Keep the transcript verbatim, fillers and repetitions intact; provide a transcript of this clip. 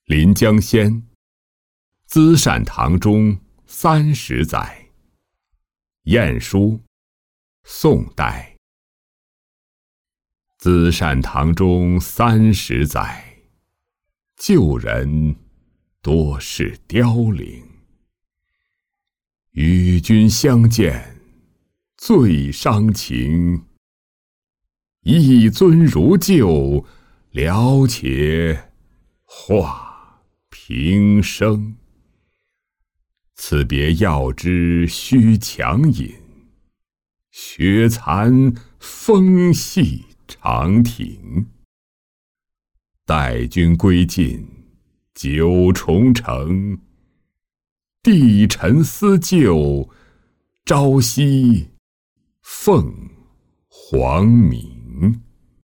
临江仙，资善堂中三十载。晏殊，宋代。资善堂中三十载，旧人多是凋零。与君相见最伤情，一尊如旧，聊且话平生。此别要之须强饮，雪残风细长亭。待君归尽九重城，帝臣思旧，朝夕凤凰鸣。